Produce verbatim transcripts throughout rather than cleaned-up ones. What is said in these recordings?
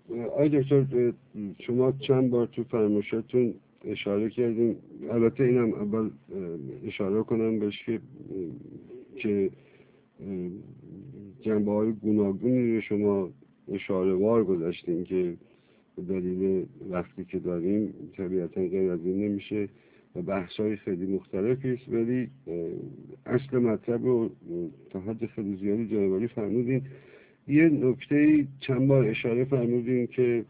آقای دکتر، شما چند بار تو فرمایشاتون اشاره کردیم، البته اینم اول اشاره کنم بهش که که جنبه های گوناگونی رو شما اشاره وار گذاشتین که به دلیل وقتی که داریم طبیعتا غیر از این نمیشه و بحث های خیلی مختلفی است، ولی اصل مطلب رو تا حد خیلی زیادی جنبالی فرمودین. یه نکته چند بار اشاره فرمودین که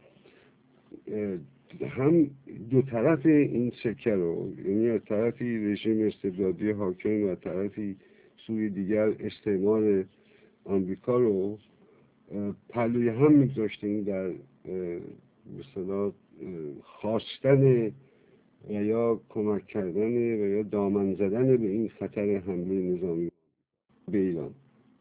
هم دو طرف این سکه رو، یعنی از طرفی رژیم استبدادی حاکم و از طرفی سوی دیگر استعمار آمریکا رو پلوی هم میگذاشتیم در مثلا خواستن و یا کمک کردن و یا دامن زدن به این خطر حمله نظامی به ایران.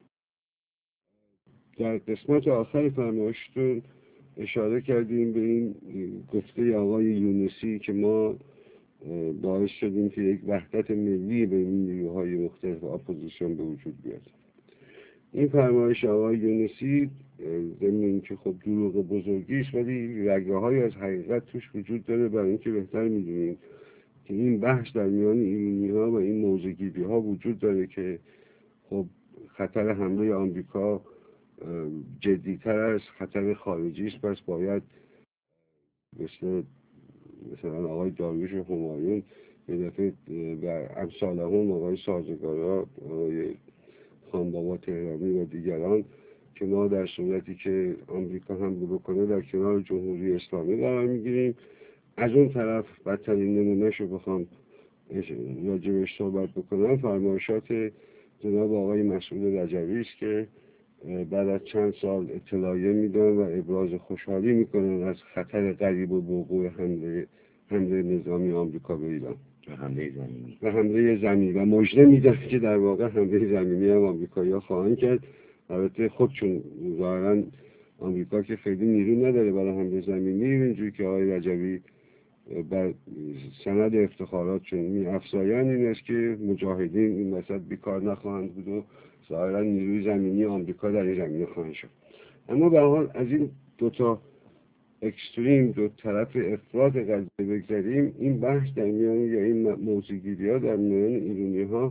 در قسمت آخر فرمایشتون اشاره کردیم به این گفته آقای یونسی که ما باعث شدیم که یک وحدت ملی بین نیروهای مختلف اپوزیسیون به وجود بیاد. این فرمایش آقای یونسی ضمن اینکه خب دروغ بزرگی است، ولی رگه‌هایی از حقیقت توش وجود داره، برای اینکه بهتر می‌دونیم که این بحث در میان ایرانی‌ها و این موضع‌گیری‌ها وجود داره که خب خطر حمله آمریکا جدی‌تر از خطر خارجی است، پس باید مثل مثلا آقای داریوش همایون به دفعه و امثال هم آقای سازگارا، آقای خانبابا تهرانی و دیگران که ما در صورتی که آمریکا حمله بکنه در کنار جمهوری اسلامی قرار میگیریم. از اون طرف بدترین نمونهش رو بخوام راجبش صحبت بکنم، فرمایشات جناب آقای مسعود رجوی است که بعد از چند سال اطلاعیه میدن و ابراز خوشحالی میکنن از خطر قریب و وقوع حمله حمله نظامی آمریکا به ایران و حمله زمینی و حمله زمینی و مژده میدن که در واقع حمله زمینی هم آمریکایی‌ها خواهند کرد. البته خودشون ظاهرا آمریکا که خیلی نیرو نداره برای حمله زمینی، اینجوری که آقای رجوی بر سند افتخاراتشون می افزایند این است که مجاهدین این وسط بیکار نخواهند بود و ظاهرا نیروی زمینی آمریکا در این زمینه خواهند شد. اما به هر حال از این دو تا اکستریم، دو طرف افراط قضیه بگذاریم، این بحث در میان یا این موضوعگیری ها در میان ایرانی ها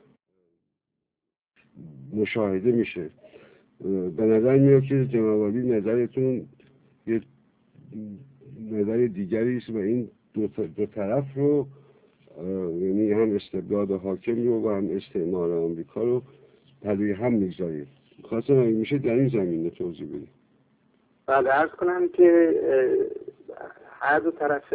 مشاهده میشه. به نظر میاد که جناب عالی نظرتون یه نظر دیگری است و این دو, دو طرف رو، یعنی هم استبداد حاکم رو و هم استعمار آمریکا رو پلوی هم میگذارید. خواستم اگه میشه در این زمینه توضیح بدید. بله، عرض کنم که هر دو طرف،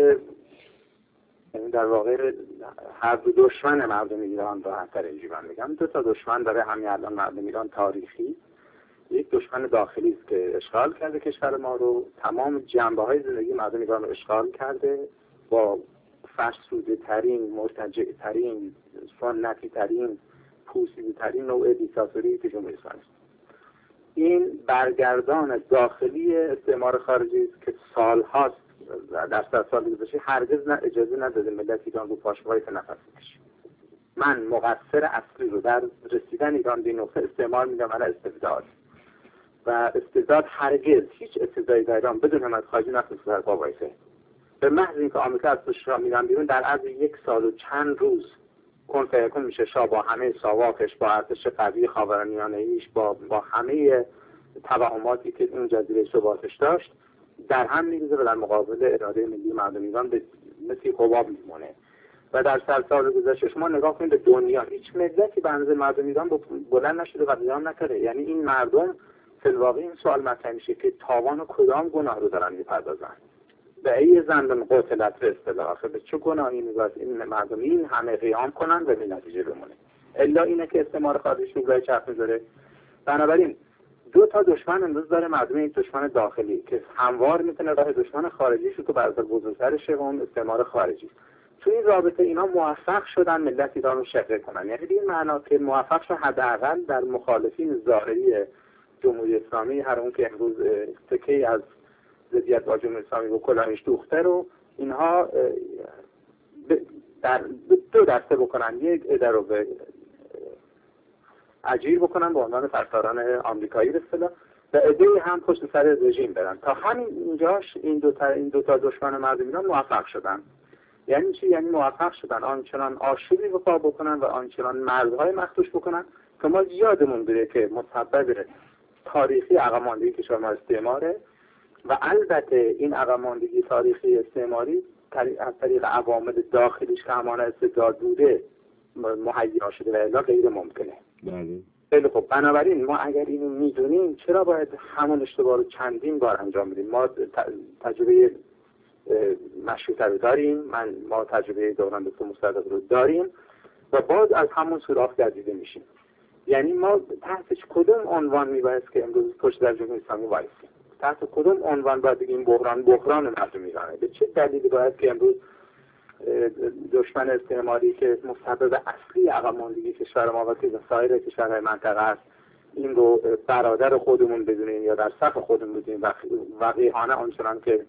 یعنی در واقع هر دو دشمن مردم ایران را حتی اینجوری من بگم، دو تا دشمن داره همین الان مردم ایران تاریخی. یک دشمن داخلی است که اشغال کرده کشور ما رو، تمام جنبه های زندگی مردم ایران رو اشغال کرده با فرسوده ترین، مرتجع ترین، سنتی ترین، پوسیده ترین نوع دیکتاتوری که جمهوری اسلامی است. این برگردان داخلی استعمار خارجی است که سالهاست در سال سال گذشته هرگز نه اجازه نداده ملت ایران رو پاش وایس نفس بکشه. من مقصر اصلی رو در رسیدن ایران به این نقطه استعمار میدم علی استبداد، و استبداد هرگز هیچ ابتدایی در ایران بدون حمایت خارجی نتونست در پا وایسه. به محض اینکه آمریکا از توش را میرن بیرون، در عرض یک سال و چند روز کن فیکون میشه شاه با همه ساواکش، با ارتش قوی خاورمیانه‌ایش، با با همه توهماتی که اون جزیره ثباتش داشت در هم میریزه و در مقابل اراده ملی مردم ایران به مثل حباب میمونه. و در سال سال گذشته شما نگاه کنید به دنیا، هیچ ملتی به اندازه مردم ایران بلند نشده و قیام نکرده. یعنی این مردم فی الواقع این سوال مطرح میشه که تاوان و کدام گناه رو دارن میپردازن. به ای زندان قتلت به اصطلاح، به چه گناهی میباید این مردم این همه قیام کنن و به نتیجه بمونه؟ الا اینه که استعمار خارجی رو برای چرخ میذاره. بنابراین دو تا دشمن امروز داره مردم، این دشمن داخلی که هموار میتونه راه دشمن خارجیش رو که برای بزرگترشه و اون استعمار خارجی. تو این رابطه اینا موفق شدن ملت ایران رو شقه کنن. یعنی این معنا که موفق شدن حداقل در مخالفین ظاهری جمهوری اسلامی، هر اون که امروز تکی از ضدیت با جمهوری اسلامی و کلاهش دوخته رو اینها در دو دسته بکنن. یک عده رو به اجیر بکنن به عنوان سرکاران آمریکایی به اصطلاح، و عده‌ای هم پشت سر رژیم برن. تا همین اینجاش این دو تا این دو تا دشمن مردم ایران موفق شدن. یعنی چی؟ یعنی موفق شدن آنچنان آشوبی وقوع بکنن و آنچنان مرزهای مخدوش بکنن که ما یادمون بره که مسبب تاریخی عقب ماندگی کشور ما استعماره و البته این عقب ماندگی تاریخی استعماری از طریق عوامل داخلیش که همان استبداد بوده مهیا شده و الا غیر ممکنه. بله. خیلی خب، بنابراین ما اگر اینو میدونیم چرا باید همون اشتباه رو چندین بار انجام بدیم؟ ما تجربه مشروطه رو داریم، من ما تجربه دوران دکتر مصدق رو داریم و باز از همون سوراخ گردیده میشیم. یعنی ما تحت کدوم عنوان میباید که امروز پشت در جمهوری اسلامی وایسیم؟ تحت کدوم عنوان باید بگیم بحران بحران مردم ایرانه؟ به چه دلیلی باید که امروز دشمن استعماری که مسبب اصلی عقب ماندگی کشور ما و سایر کشورهای منطقه است این رو برادر خودمون بدونیم یا در صف خودمون بدونیم و وقیحانه آنچنان که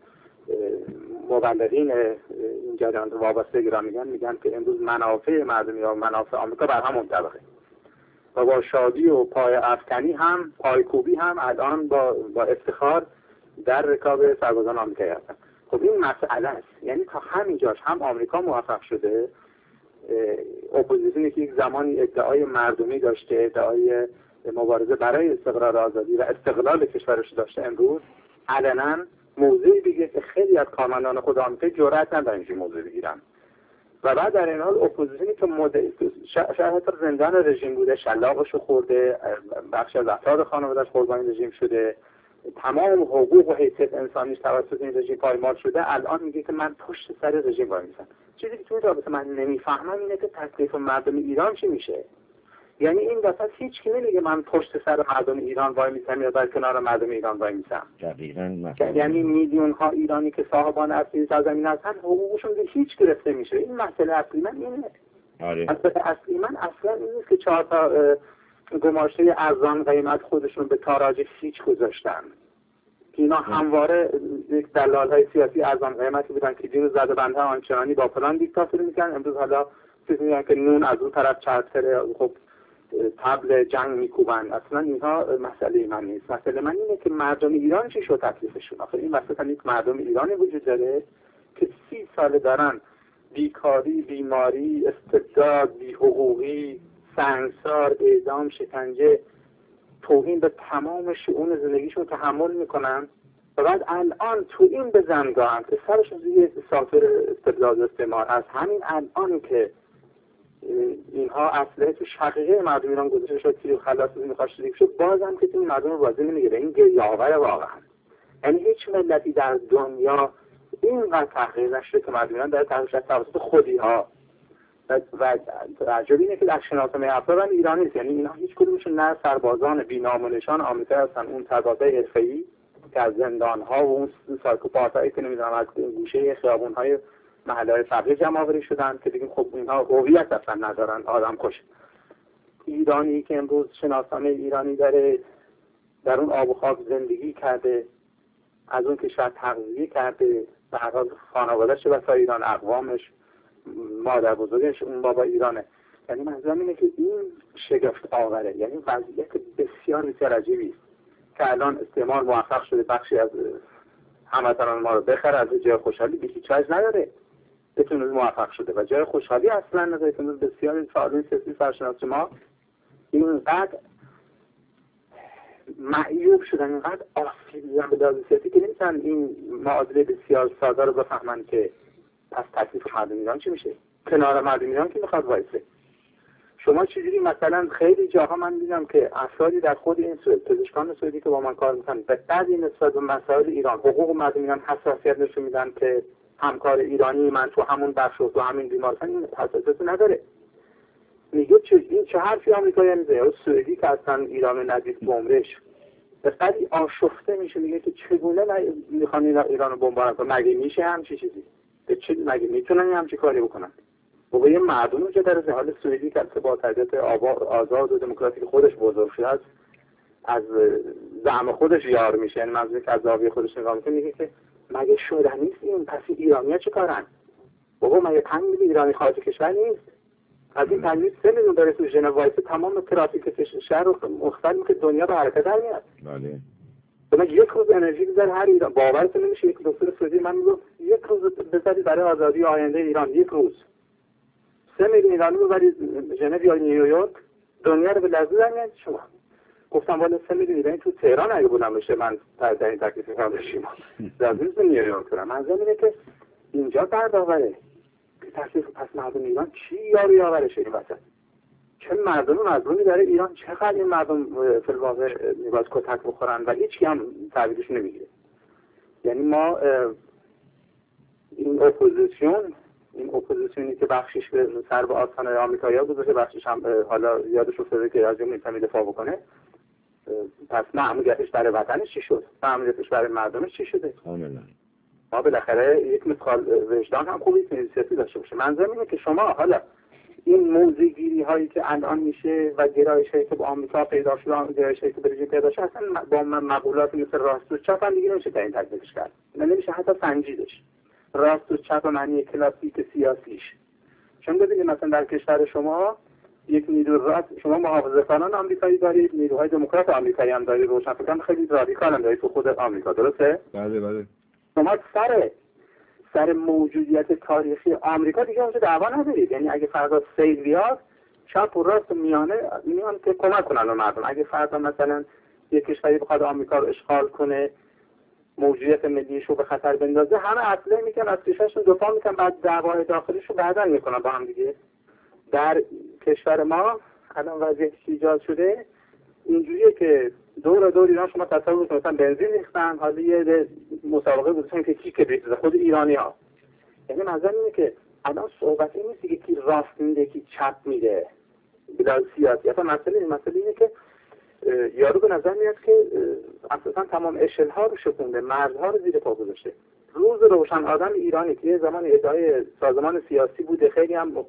مبلغین این جریان وابسته ایران میگن میگن که امروز منافع مردم یا منافع آمریکا بر هم منطبقه و با شادی و پای افکنی هم پایکوبی هم الان با با افتخار در رکاب سربازان آمریکایی هستن. خب این مسئله است. یعنی تا همینجاش هم آمریکا موفق شده، اپوزیسیونی که یک زمانی ادعای مردمی داشته، ادعای مبارزه برای استقرار آزادی و استقلال کشورش داشته، امروز علنا موضعی بگیره که خیلی از کارمندان خود آمریکا جرأت ندارن این موضوع بگیرن و بعد در این حال اپوزیسیونی که مدعی شاید زندان رژیم بوده، شلاقشو خورده، بخش از افراد خانواده‌اش قربانی رژیم شده، تمام حقوق و حیثیت انسانیش توسط این رژیم پایمال شده، الان میگه که من پشت سر رژیم وای میسم. چیزی که توی رابطه من نمیفهمم اینه که تکلیف مردم ایران چی میشه؟ یعنی این وسط هیچ کی نمیگه من پشت سر مردم ایران وای میسم یا در کنار مردم ایران وای میسم. دقیقاً. یعنی میلیون ها ایرانی که صاحبان اصلی سرزمین هستن حقوقشون به هیچ گرفته میشه. این مسئله اصلی من اینه. آره. مسئله اصلی من اصلا این نیست که چهار تا گماشته ارزان قیمت خودشون به تاراج هیچ گذاشتن. اینا همواره یک دلال‌های سیاسی ارزان قیمتی بودن که دیروز زده بنده آنچنانی با پلان دیکتاتوری میکنن، امروز حالا چیزی میگن که نون از اون طرف چرخره، خب طبل جنگ میکوبن. اصلا اینها مسئله من نیست. مسئله من اینه که مردم ایران چی شد تکلیفشون؟ آخه این وسط یک مردم ایرانی وجود داره که سی ساله دارن بیکاری، بیماری، استبداد، بی‌حقوقی، سنگسار، اعدام، شکنجه، توهین به تمام شئون زندگیشون تحمل میکنن و بعد الان تو این بزنگاه هم که سرشون زیر سافر استبداد استعمار از همین الان که اینها اسلحه تو شقیقه مردم ایران گذاشته شد تیر و خلاص میخواد شریک شد، باز هم که این مردم رو بازی نمیگیره. این گریه‌آور واقعا. یعنی هیچ ملتی در دنیا اینقدر تحقیر نشده که مردم ایران داره تحقیر شد توسط خودی ها و, و تعجب اینه که در شناسنامه افراد ایرانی است. یعنی اینا هیچ کدومشون نه سربازان بی‌نام و نشان آمریکا هستن، اون سربازای حرفه‌ای که از زندان‌ها و اون سایکوپاتایی که نمیدونم از گوشه خیابون‌های محله‌های فقیه جمع آوری شدن که بگیم خب اینها هویت اصلا ندارن، آدم کش. ایرانی که امروز شناسنامه ایرانی داره، در اون آب و خاک زندگی کرده، از اون کشور تغذیه کرده، به هر حال خانواده‌اش و ایران اقوامش، مادر بزرگش اون بابا ایرانه. یعنی منظورم اینه که این شگفت آوره. یعنی وضعیت بسیار بسیار عجیبی است که الان استعمار موفق شده بخشی از هموطنان ما رو بخره، از جای خوشحالی به هیچ وجه نداره بتونه موفق شده و جای خوشحالی اصلا نداره. که بسیار فعالین سیاسی سرشناس ما اینقدر معیوب شدن، اینقدر آسیب دیدن به لحاظ سیاسی که نمیتونن این معادله بسیار ساده رو بفهمن که پس تکلیف مردم ایران چی میشه؟ کنار مردم ایران که میخواد وایسه. شما چجوری مثلا خیلی جاها من دیدم که افرادی در خود این سوئد، پزشکان سوئدی که با من کار میکنن، به بعضی نسبت به مسائل ایران، حقوق مردم ایران حساسیت نشون میدن که همکار ایرانی من تو همون بخش و تو همین بیمارستان این حساسیت نداره. میگه چه این چه حرفی آمریکایی میزنه یا سوئدی که اصلا ایران ندید به عمرش به قدری آشفته میشه، میگه که چگونه میخوان ایران رو بمباران کنن؟ مگه میشه همچین چیزی؟ به چه مگه میتونن همچین کاری بکنن؟ و یه مردمی که در حال سوئدی که با تربیت آزاد و دموکراتیک خودش بزرگ شده است، از زعم خودش یار میشه. یعنی منظوری که از زاویه خودش نگاه میکنه میگه که مگه شورا نیست این؟ پس ایرانی‌ها چه کارن؟ بابا مگه پنج میلیون ایرانی خارج کشور نیست؟ از این پنج سه میلیون داره تو ژنو وایس تمام ترافیک شهر رو مختل که دنیا به حرکت در میاد. بله. شما یک روز انرژی بذاری هر ایران، باورتون نمیشه یک دکتر سعودی من میگفت یک روز بذاری برای آزادی آینده ایران، یک روز سه میلیون ایرانی ببرید ژنو یا نیویورک، دنیا رو به لرزه در میاد شما. گفتم والا سه میلیون ایرانی تو تهران اگه بودم بشه من در این تکلیف کنم بشیم لازم نیست نیویورک برم. منظورم اینه که اینجا دردآوره تکلیف. پس مردم ایران چی یاری یاورشه این وسط؟ چه مردم مظلومی داره ایران، چقدر این مردم فی الواقع میباید کتک بخورن و هیچ هم تحویلش نمیگیره. یعنی ما این اپوزیسیون این اپوزیسیونی که بخشش به سر به آستانه آمریکایی‌ها گذاشته، بخشش هم حالا یادش افتاده که از جمهوری اسلامی دفاع بکنه، پس مأموریتش برای وطنش چی شد؟ مأموریتش برای مردمش چی شده؟ کاملا. ما بالاخره یک مثقال وجدان هم خوبی سیاسی داشته باشه. منظورم اینه که شما حالا این موضع‌گیری هایی که الان میشه و گرایش هایی که با آمریکا پیدا شده، گرایش هایی که برای پیدا شده، اصلا با مقولات مثل راست و چپ هم دیگه نمیشه تا این تکلیفش کرد. نمیشه حتی سنجیدش. راست و چپ معنی کلاسیک سیاسیش. چون ببینید مثلا در کشور شما یک نیرو راست، شما محافظه‌خوانان آمریکایی دارید، نیروهای دموکرات آمریکایی هم دارید، روشنفکران خیلی رادیکال هم دارید تو خود آمریکا، درسته؟ بله بله. شما سر سر موجودیت تاریخی آمریکا دیگه اونجا دعوا ندارید. یعنی اگه فردا سیل بیاد، چپ و راست و میانه میان که کمک کنن به مردم. اگه فردا مثلا یک کشوری بخواد آمریکا رو اشغال کنه، موجودیت ملیش رو به خطر بندازه، همه اصلا میگن از کشورشون دفاع میکنن، بعد دعوای داخلیش رو بعداً میکنن با هم دیگه. در کشور ما الان وضعیتی ایجاد شده اینجوریه که دور دور ایران شما تصور کنید مثلا بنزین ریختن، حالا یه مسابقه گذاشتن که کی که بریزه، خود ایرانی‌ها. یعنی منظورم اینه که الان صحبت این نیست که کی راست میده کی چپ میده بلا سیاسی. اصلا مسئله این مسئله اینه که یارو به نظر میاد که اساسا تمام اشل ها رو شکونده، مرزها رو زیر پا گذاشته. روز روشن آدم ایرانی که یه زمان ادعای سازمان سیاسی بوده، خیلی هم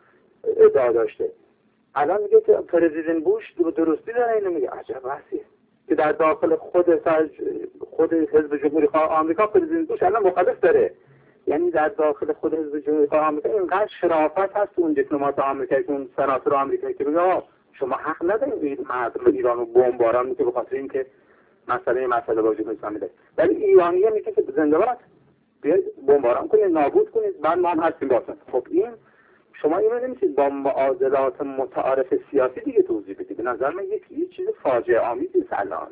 ادعا داشته، الان میگه که پرزیدنت بوش درستی داره. اینو میگه عجب بحثیه که در داخل خود سرج خود حزب جمهوری خواه آمریکا پرزیدنت بوش الان مخالف داره. یعنی در داخل خود حزب جمهوری خواه آمریکا اینقدر شرافت هست اون دیپلمات آمریکایی، اون سناتور آمریکایی که میگه شما حق ندارید مردم ایران رو بمباران میکنه به خاطر اینکه مسئله مسئله با جمهوری اسلامی داره. ولی ایرانی‌ها میگه که زنده باد بیاید بمباران کنید، نابود کنید، بعد ما هم هستیم واسه. خب این شما اینو نمیتونید با معادلات متعارف سیاسی دیگه توضیح بدید. به نظر من یک یه چیز فاجعه آمیزی است الان.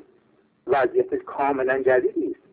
وضعیت کاملا جدیدی است.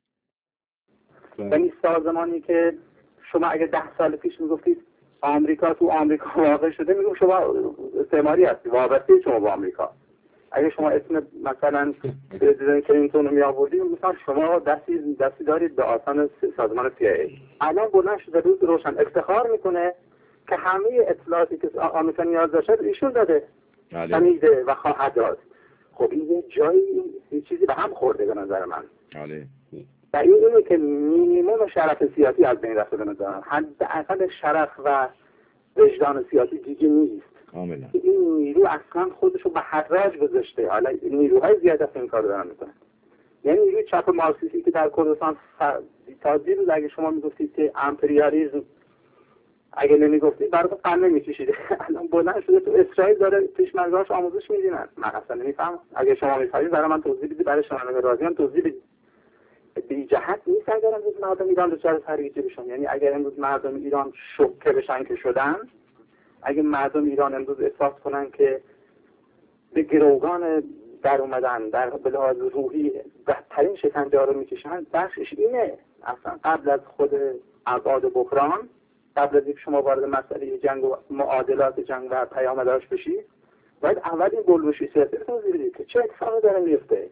یعنی سازمانی که شما اگه ده سال پیش میگفتید آمریکا تو آمریکا واقع شده، میگم شما استعماری هستی، وابسته شما با آمریکا. اگه شما اسم مثلا پرزیدنت کلینتون رو می آوردید، مثلا شما دستی دستی دارید به آسان سازمان سی آی ای. الان بلند شده روز روشن افتخار میکنه که همه اطلاعاتی که آمریکا نیاز داشته ایشون داده، شنیده و خواهد داد. خب این یه جایی یه چیزی به هم خورده به نظر من. بله. و این اینه که مینیمم شرف سیاسی از بین رفته به نظر من. حداقل شرف و وجدان سیاسی دیگه نیست. کاملا. این نیرو اصلا خودشو به حراج گذاشته. حالا نیروهای زیاد این کارو دارن میکنن. یعنی نیروی چپ مارکسیستی که در کردستان تا دیروز اگه شما میگفتید که امپریالیسم، اگه نمیگفتید براتون قنه میکشید. الان بلند شده تو اسرائیل داره پیشمرگاهاش آموزش میدینن. من اصلا نمیفهمم. اگه شما میفهمید برای من توضیح بدید، برای شما راضیام توضیح بدید. بی جهت نیست اگر امروز مردم ایران دچار ترویج بشن. یعنی اگر امروز مردم ایران شوکه بشن که شدن، اگه مردم ایران امروز احساس کنن که به گروگان در اومدن، در به لحاظ روحی بدترین شکنجه ها رو میکشن، بخشش اینه. اصلا قبل از خود ابعاد بحران، قبل از اینکه شما وارد مسئله جنگ و معادلات جنگ و پیامداش بشید، باید اول این بلوشی سیاسی رو توضیح بدید که چه اتفاقی داره میفته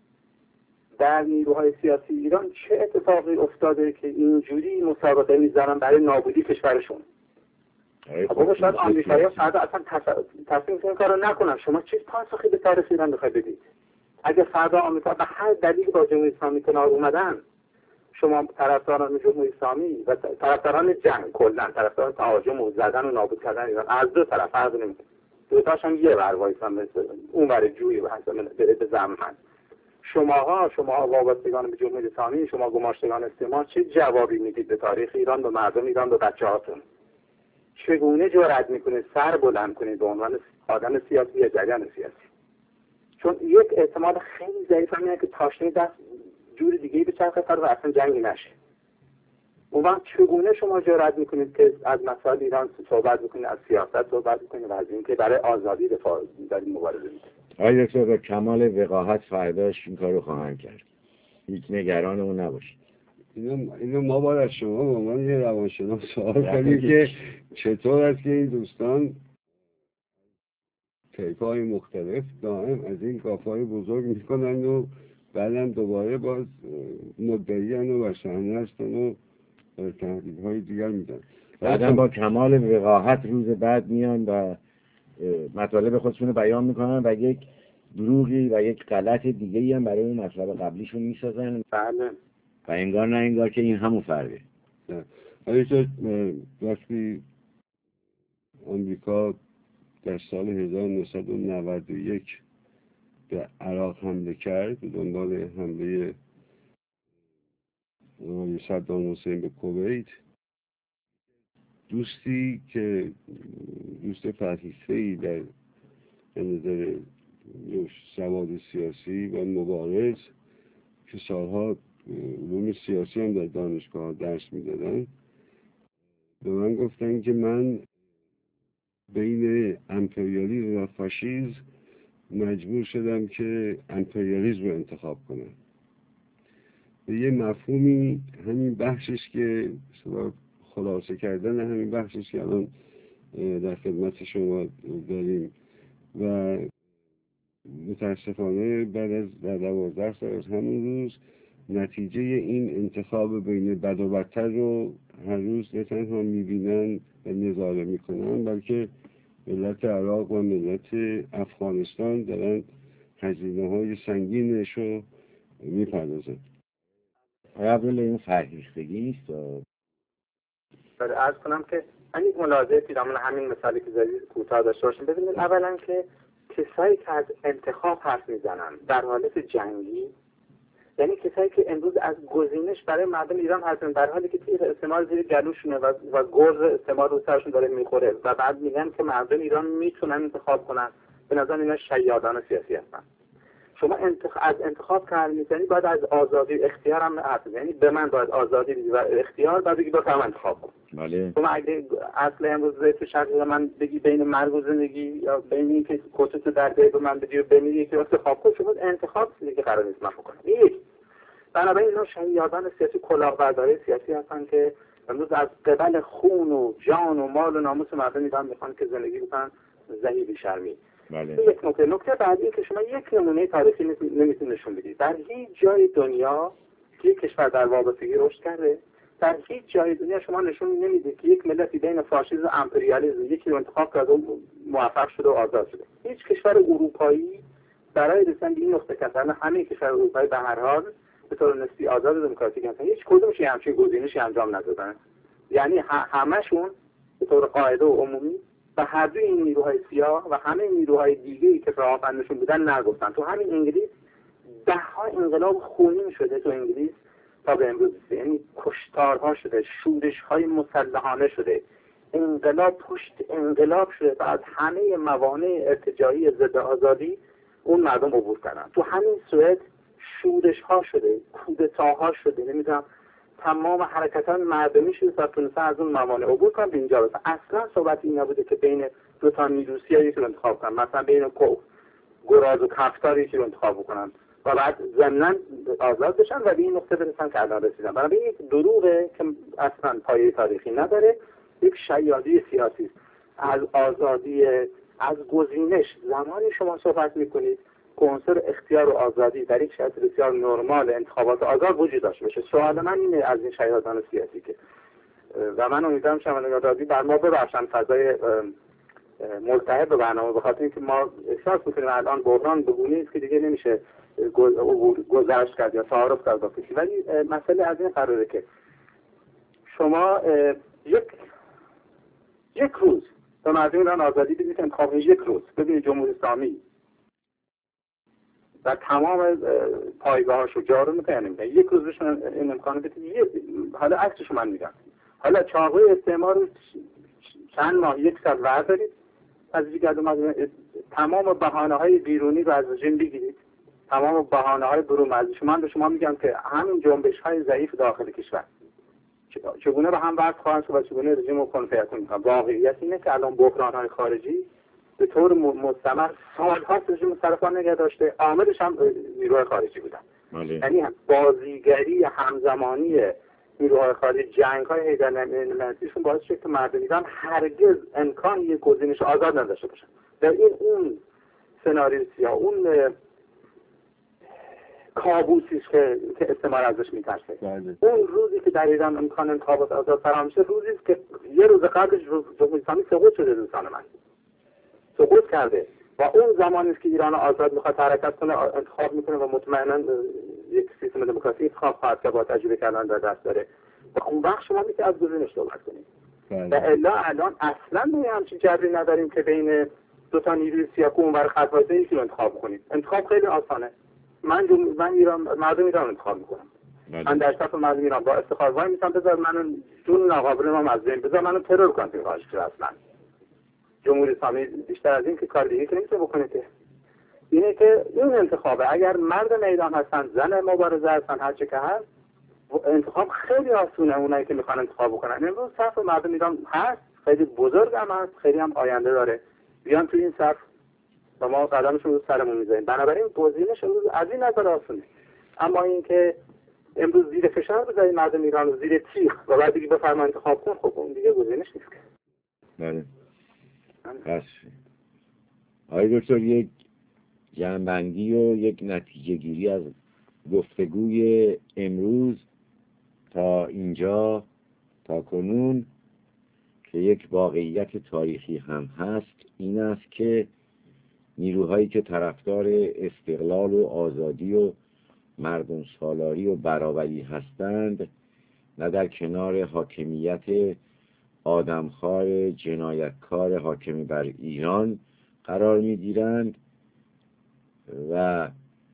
در نیروهای سیاسی ایران، چه اتفاقی افتاده که اینجوری مسابقه میزنن برای نابودی کشورشون. خب شاید آمریکایی‌ها فردا اصلا تصمیم این کارو نکنن. شما چه پاسخی به تاریخ ایران میخواید بدید؟ اگه فردا آمریکا به هر دلیلی با جمهوری اسلامی کنار اومدن، شما طرفداران جمهوری اسلامی و طرفداران جنگ کلا طرفداران تهاجم و زدن و نابود کردن ایران از دو طرف فرق نمیکنه. دو تاش هم یه ور وایسن مثل اون ور جویی و حسن به زمان. شماها شما وابستگان به جمهوری اسلامی، شما گماشتگان استعمار، چه جوابی میدید به تاریخ ایران، به مردم ایران، به بچه‌هاتون؟ چگونه جرأت میکنید سر بلند کنید به عنوان آدم سیاسی یا جریان سیاسی؟ چون یک احتمال خیلی ضعیف هم اینه که تاشنه دست جور دیگه به چرخ سر و اصلا جنگی نشه. اون وقت چگونه شما جرأت میکنید که از مسائل ایران صحبت میکنید، از سیاست صحبت میکنید و از اینکه برای آزادی دفاع دارید مبارزه میکنید؟ آقای دکتر با کمال وقاحت فرداش این کارو خواهند کرد. هیچ نگران اون نباشید. اینو, اینو ما باید از شما به عنوان یه روانشناس سوال کنیم که چطور است که این دوستان طیف‌های مختلف دائم از این گاف‌های بزرگ میکنن و بعدم دوباره باز مدعیان و بر صحنه هستن و تهدیدهای دیگر میدن. بعدم با کمال وقاحت روز بعد میان و مطالب خودشون رو بیان میکنن و یک دروغی و یک غلط دیگه‌ای هم برای اون مطلب قبلیشون میسازن. بله. و انگار نه انگار که این همون فرقه. ولی تو وقتی آمریکا در سال هزار و نهصد و نود و یک به عراق حمله کرد به دنبال حمله صدام حسین به کویت، دوستی که دوست فرهیخته‌ای در نظر سواد سیاسی و مبارز که سالها علوم سیاسی هم در دانشگاه درس میدادن به من گفتن که من بین امپریالیسم و فاشیسم مجبور شدم که امپریالیسم رو انتخاب کنم. به یه مفهومی همین بخشش که خلاصه کردن همین بخشش که الان در خدمت شما داریم و متاسفانه بعد از در دوازده سال از همون روز نتیجه این انتخاب بین بد و بدتر رو هر روز نه تنها میبینن و نظاره میکنن بلکه ملت عراق و ملت افغانستان دارن هزینه های سنگینش رو میپردازن. قبل این فرهیختگی است برای عرض کنم که من یک ملاحظه دامن همین مثالی که زدید کوتاه داشته باشیم. ببینید اولا که کسایی که از انتخاب حرف میزنن در حالت جنگی، یعنی کسایی که امروز از گزینش برای مردم ایران حرف میزنن در حالی که تیغ استعمار زیر گلوشونه و, و گرز استعمار رو سرشون داره میخوره و بعد میگن که مردم ایران میتونن انتخاب کنن، به نظر اینا شیادان سیاسی هستن. شما انتخ... از انتخاب که حرف میزنید باید از آزادی اختیار هم حرف بزنید، یعنی به من باید آزادی و اختیار بعد بگی با من انتخاب کن. بله. شما اگه اصل امروز تو شرط من بگی بین مرگ و زندگی یا بین اینکه کتتو در به من بدی و بین یکی انتخاب کن، شما انتخاب چیزی که قرار نیست من بکنم. یک بنابراین اینا شیادان سیاسی، کلاهبرداری سیاسی هستن که امروز از قبل خون و جان و مال و ناموس مردم ایران میخوان که زندگی بکنن ذهی بی شرمی. بله. یک نکته نکته بعدی که شما یک نمونه تاریخی نمیتونید نشون بدید. در هیچ جای دنیا که یک کشور در وابستگی رشد کرده، در هیچ جای دنیا شما نشون نمیدید که یک ملتی بین فاشیسم و امپریالیسم یکی رو انتخاب کرده و موفق شده و آزاد شده. هیچ کشور اروپایی برای رسیدن به این نقطه کردن همه کشور اروپایی به هر حال به طور نسبی آزاد و دموکراتیک هستن، هیچ کدومش همچین گزینشی انجام ندادن. یعنی همشون به طور قاعده و عمومی و هر دوی این نیروهای سیاه و همه نیروهای دیگه‌ای که راهبندشون بودن نگفتن. تو همین انگلیس ده ها انقلاب خونین شده تو انگلیس تا به امروز، یعنی کشتارها شده، شورش‌های مسلحانه شده، انقلاب پشت انقلاب شده، بعد همه موانع ارتجاعی ضد آزادی اون مردم عبور کردن. تو همین سوئد شورش‌ها شده، کودتاها شده، نمیدونم تمام حرکتات مردمی شده تا تونستن از اون موانع عبور کنن به اینجا برسن. اصلا صحبت این نبوده که بین دو تا نیروسیا یکی رو انتخاب کنن، مثلا بین گراز و کفتار یکی رو انتخاب بکنن و بعد ضمناً آزاد بشن و به این نقطه برسن که الان رسیدن. بنابراین یک دروغه که اصلا پایه تاریخی نداره، یک شیادی سیاسی است. از آزادی، از گزینش زمانی شما صحبت میکنید که عنصر اختیار و آزادی در یک شرایط بسیار نرمال انتخابات آزاد وجود داشته باشه. سوال من اینه از این شیادان سیاسی که و من امیدوارم شنوندگان رادیو بر ما ببخشن فضای ملتهب به برنامه، بخاطر اینکه ما احساس میکنیم الان بحران بگونه است که دیگه نمیشه گذشت کرد یا تعارف کرد با کسی. ولی مسئله از این قراره که شما یک یک روز به مردم ایران آزادی بدید، انتخاب یک روز ببینید جمهوری اسلامی و تمام پایگاهاشو جارو میکنه، یک روز بهشون این امکانو بدید. حالا عکسشو من میگم، حالا چاقوی استعمار رو چند ماه یک سال وردارید از گردون تمام بهانه‌های بیرونی رو از رژیم بگیرید، تمام بهانه‌های برون از شما. من به شما میگم که همین جنبش‌های ضعیف داخل کشور چگونه به هم وصل خواهند شد و چگونه رژیم رو کنفیکون می‌کنند. واقعیت اینه که الان بحران‌های خارجی به طور مستمر سال‌هاست رژیم سرپا نگه داشته، عاملش هم نیروهای خارجی بودن. یعنی بازیگری همزمانی نیروهای خارجی، جنگ‌های حیدرنعمتیشون باعث شد که مردم ایران هرگز امکان یک گزینش آزاد نداشته باشن. در این اون سناریویی یا اون کابوسی که که استعمار ازش میترسه. اون روزی که در ایران امکان انتخابات آزاد فراهم شه، روزی است که یه روز قبلش جمهوری اسلامی سقوط شده دوستان من. سقوط کرده و اون زمانی است که ایران آزاد میخواد حرکت کنه، انتخاب میکنه و مطمئنا یک سیستم دموکراسی انتخاب خواهد که با تجربه کردن در دست داره و اون وقت شما میتونید از گزینش صحبت کنید. و الا الان اصلا ما همچین جبری نداریم که بین دو تا نیروی سیاسی اونور خط وایسه یکی رو انتخاب کنید. انتخاب خیلی آسانه. من جم... من ایران مردم ایران انتخاب میکنم. من در صف مردم ایران با افتخار وای میسم بذار منو جون ناقابل ما از بین بذار منو ترور کن تو واژه اصلا. جمهوری اسلامی بیشتر از این که کار دیگه که نمیتونه بکنه که اینه که این انتخابه. اگر مرد میدان هستن، زن مبارزه هستن، هر چه که هست، انتخاب خیلی آسونه. اونایی که میخوان انتخاب بکنن امروز صف مردم ایران هست، خیلی بزرگ هم هست، خیلی هم آینده داره. بیان تو این صف و ما قدمشون رو سرمون میذاریم. بنابراین گزینش امروز از این نظر آسونه. اما اینکه امروز زیر فشار بذارید مردم ایران رو زیر تیغ و بعد دیگه بفرمایید انتخاب کن، خب اون دیگه گزینش نیست. بله. پس آقای دکتر یک جنبندی و یک نتیجه گیری از گفتگوی امروز تا اینجا تا کنون که یک واقعیت تاریخی هم هست این است که نیروهایی که طرفدار استقلال و آزادی و مردم سالاری و برابری هستند نه در کنار حاکمیت آدمخوار جنایتکار حاکم بر ایران قرار می‌گیرند و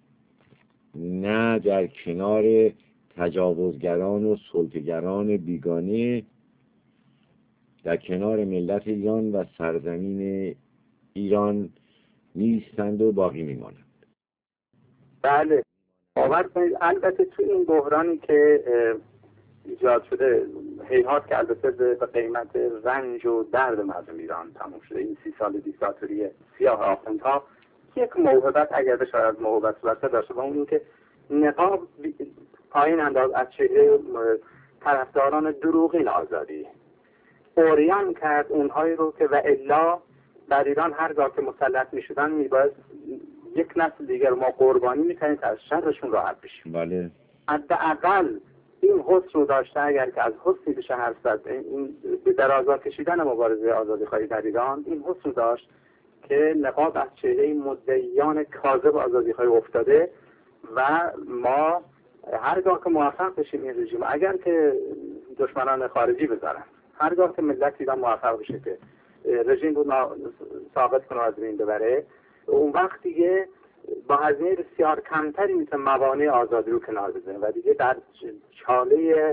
نه در کنار تجاوزگران و سلطه‌گران بیگانه در کنار ملت ایران و سرزمین ایران نیستند و باقی میمانند. بله، باور کنید البته تو این بحرانی که ایجاد شده هیهات که البته به قیمت رنج و درد مردم ایران تموم شده، این سی سال دیکتاتوری سیاه آخوندها، یک موهبت اگر بشه از موهبت صورت داشته با اون که نقاب پایین انداز از چهره طرفداران دروغین آزادی اوریان کرد اونهایی رو که و الا در ایران هرگاه که مسلط می شدن می باید یک نسل دیگر ما قربانی می کنید از شرشون راحت بشیم. بله. حداقل این حسن رو داشته اگر که از حسنی بشه حرف زد، این در آزاد کشیدن مبارزه آزادی خواهی در ایران این حسن داشت که نقاب از چهره مدعیان کاذب آزادی خواهی افتاده و ما هرگاه که موفق بشیم این رژیم اگر که دشمنان خارجی بذارن، هرگاه که ملت ایران موفق بشه که رژیم رو ثابت کنه از بین ببره، اون وقت دیگه با هزینه بسیار کمتری میتونه موانع آزادی رو کنار بزنه و دیگه در چاله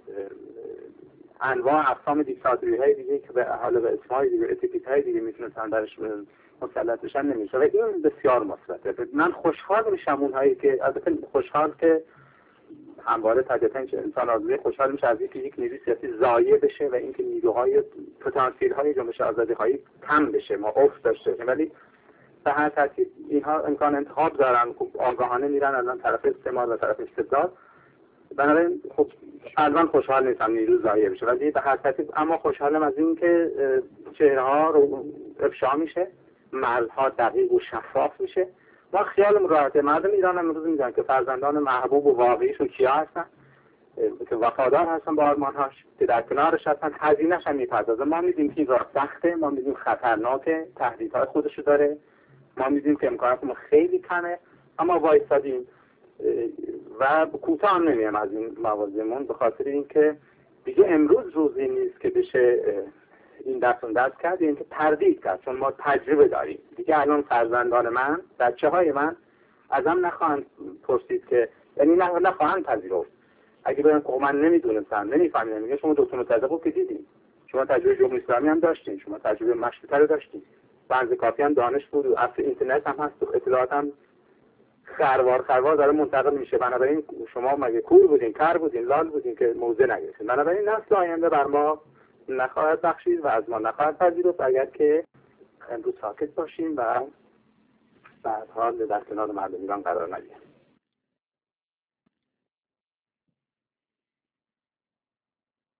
انواع اقسام دیکتاتوری های دیگه که به حالا به اسمای دیگه اتیکیت های دیگه میتونن درش مسلط بشن نمیشه و این بسیار مثبته. من خوشحال میشم اونهایی که البته خوشحال که همواره طبیعتاً انسان آزادی خوشحال میشه از اینکه یک نیروی سیاسی ضایع بشه و اینکه نیروهای پتانسیل های جنبش آزادی خواهی کم بشه، ما افت داشته باشیم، ولی به هر ترتیب اینها امکان انتخاب دارن، آگاهانه میرن الان طرف استعمار و طرف استبداد. بنابراین خب الان خوشحال نیستم نیرو ضایع بشه، ولی به هر ترتیب اما خوشحالم از اینکه چهره ها رو افشا میشه، مرزها دقیق و شفاف میشه. ما خیالمون راحته، مردم ایران هم امروز میدونن که فرزندان محبوب و واقعیشون کیا هستن، که وفادار هستن با آرمانهاش، که در کنارش هستن، هزینه‌اش هم میپردازه. ما میدونیم که این راه سخته، ما میدونیم خطرناکه، تهدیدهای خودشو داره، ما میدونیم که امکاناتمون خیلی کمه، اما وایسادیم و کوتاه هم نمیم از این موازیمون به خاطر اینکه دیگه امروز روزی نیست که بشه این دست اون دست کرد، این که تردید کرد، چون ما تجربه داریم دیگه. الان فرزندان من، بچه های من ازم نخواهند پرسید که یعنی نه نخواهند پذیرفت اگه بگم که من نمیدونستم نمیفهمیدم، میگه شما دکتر مصدق که دیدین، شما تجربه جمهوری اسلامی هم داشتین، شما تجربه مشروطه رو داشتین، بنز کافی هم دانش بود و اصل اینترنت هم هست و اطلاعات هم خروار خروار داره منتقل میشه. بنابراین شما مگه کور بودین، کر بودین، لال بودین که موضع نگرفتین. بنابراین نسل آینده بر ما نخواهد بخشید و از ما نخواهد پذیرفت اگر که امروز ساکت باشیم و بعدها در کنار مردم ایران قرار نگیریم.